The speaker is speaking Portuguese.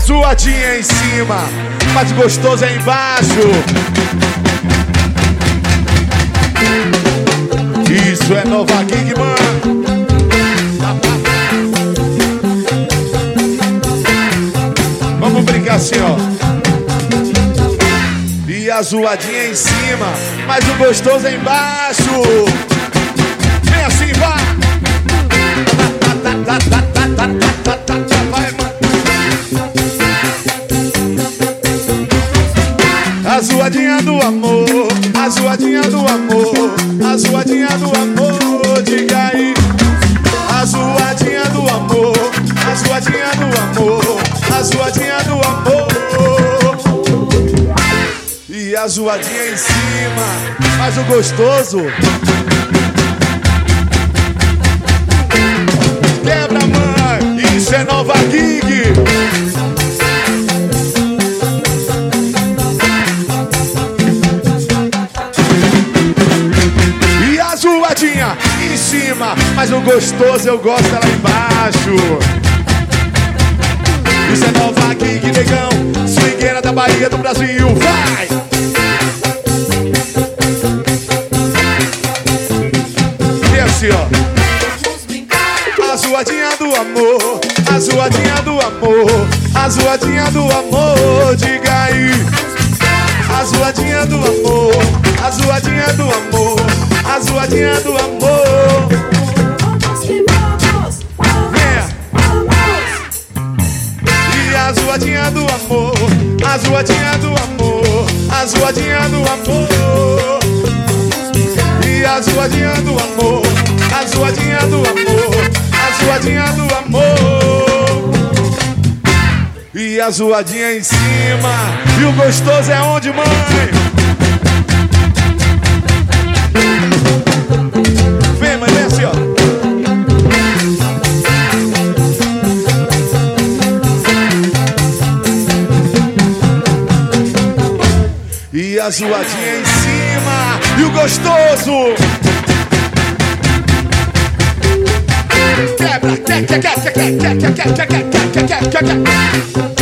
zoadinha em cima, mas gostoso é embaixo. Isso é Nova Gig, mano. Vamos brincar assim, ó. E a zoadinha em cima, mas o gostoso é embaixo. Vem assim, vai. Vai, mano. A zoadinha do amor, a zoadinha do amor, a zoadinha do amor, diga aí. A zoadinha do amor, a zoadinha do amor, a zoadinha do amor. E a zoadinha em cima, mas o gostoso quebra, mãe, isso é Nova Gig. E a zoadinha em cima, mas o gostoso eu gosto lá embaixo. Isso é Nova Gig, negão, swingueira da Bahia do Brasil, vai! E assim, ó. A zoadinha do amor, a zoadinha do amor, a zoadinha do amor, diga aí. A zoadinha do amor, a zoadinha do amor, a zoadinha do amor. E a zoadinha do amor, a zoadinha do amor, a zoadinha do amor. E a zoadinha do amor, a zoadinha do amor, a zoadinha do amor. E a zoadinha em cima, e o gostoso é onde, mãe? Vem, mãe, desce, ó. E a zoadinha em cima, e o gostoso quebra, quebra.